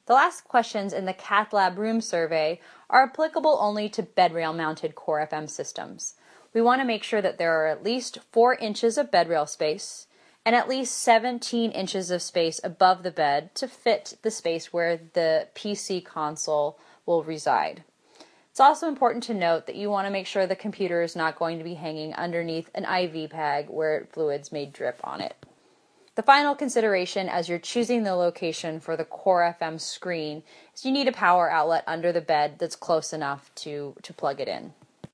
The last questions in the Cath Lab room survey are applicable only to bed rail mounted Core FM systems. We want to make sure that there are at least 4 inches of bed rail space and at least 17 inches of space above the bed to fit the space where the PC console will reside. It's also important to note that you want to make sure the computer is not going to be hanging underneath an IV bag where fluids may drip on it. The final consideration as you're choosing the location for the Core FM screen is you need a power outlet under the bed that's close enough to plug it in.